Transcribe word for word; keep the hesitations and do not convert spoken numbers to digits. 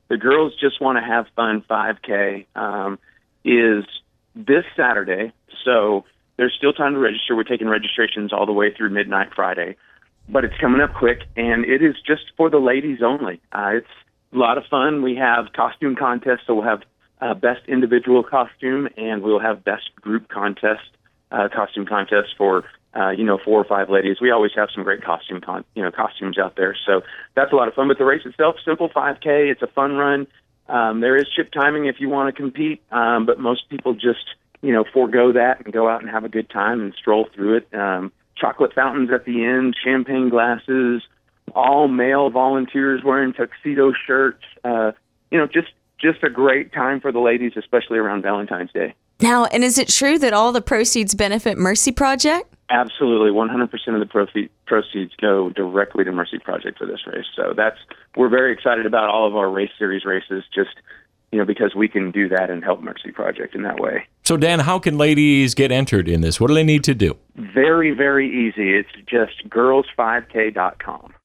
the Girls Just Want to Have Fun five K um, is this Saturday. So there's still time to register. We're taking registrations all the way through midnight Friday, but it's coming up quick, and it is just for the ladies only. Uh, it's a lot of fun. We have costume contests, so we'll have uh, best individual costume, and we'll have best group contest, uh, costume contest for uh, you know four or five ladies. We always have some great costume con- you know costumes out there, so that's a lot of fun. But the race itself, simple five K. It's a fun run. Um, there is chip timing if you want to compete, um, but most people just you know forego that and go out and have a good time and stroll through it. Um, chocolate fountains at the end, champagne glasses, all male volunteers wearing tuxedo shirts. Uh, you know, just just a great time for the ladies, especially around Valentine's Day. Now, and is it true that all the proceeds benefit Mercy Project? Absolutely, one hundred percent of the proce- proceeds go directly to Mercy Project for this race. So that's we're very excited about all of our race series races, just you know, because we can do that and help Mercy Project in that way. So, Dan, how can ladies get entered in this? What do they need to do? Very, very easy. It's just girls five k dot com.